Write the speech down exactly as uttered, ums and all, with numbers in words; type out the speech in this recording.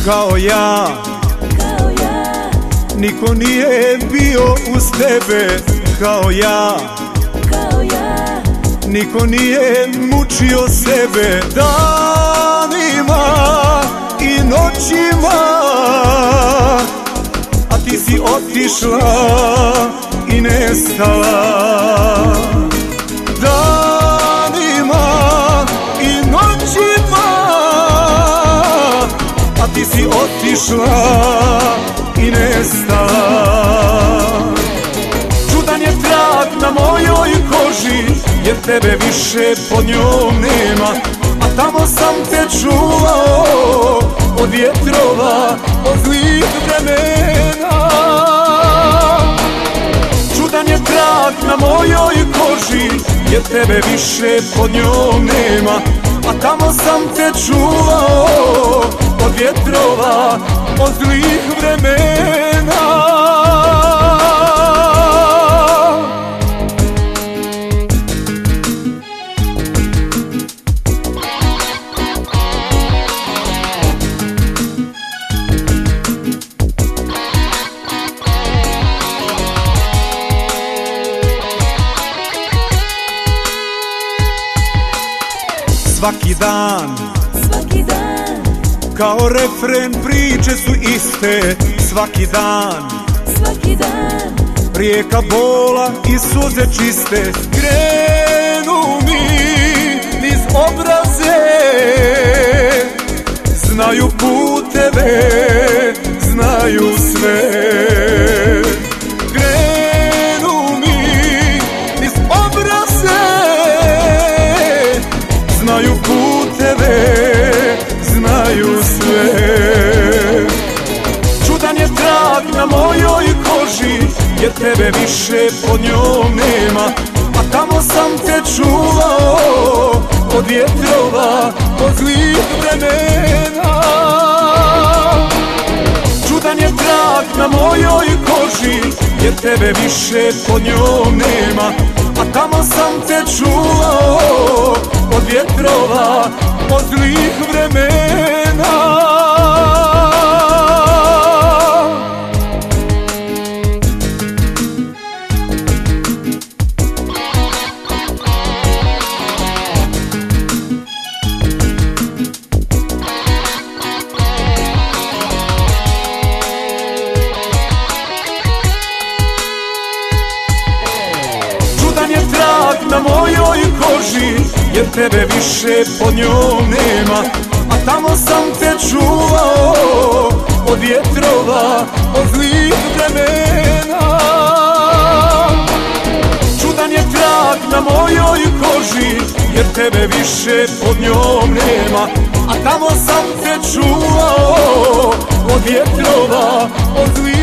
kao ja, kao ja, niko nije bio uz tebe kao ja, kao ja, niko nije mučio sebe danima i noćima, a ti si otišla i nestala. Danima i noćima, a ti si otišla i nestala. Čudan je trag na mojoj koži, jer tebe više pod njom nema, a tamo sam te čuvao od vjetrova, od zlih vremena. Čudan je trag na mojoj koži, jer tebe više pod njom nema, a tamo sam te čuvao od vjetrova, od zlih vremena. Svaki dan, svaki dan, kao refren priče su iste. Svaki dan, svaki dan, rijeka bola i suze čiste. Krenu mi niz obraze, znaju puteve, znaju sve. Krenu mi niz obraze, znaju puteve, znaju sve. Čudan je trag na mojoj koži, jer tebe više pod njom nema, a tamo sam te čuvao od vjetrova, od zlih vremena. Čudan je trag na mojoj koži, jer tebe više pod njom nema, a tamo sam te čuvao od vjetrova, od zlih vremena. Čudan je trag na mojoj koži, jer tebe više pod njom nema, a tamo sam te čuvao od vjetrova, od zlih vremena. Čudan je trag na mojoj koži, jer tebe više pod njom nema, a tamo sam te čuvao od vjetrova, od zlih vremena.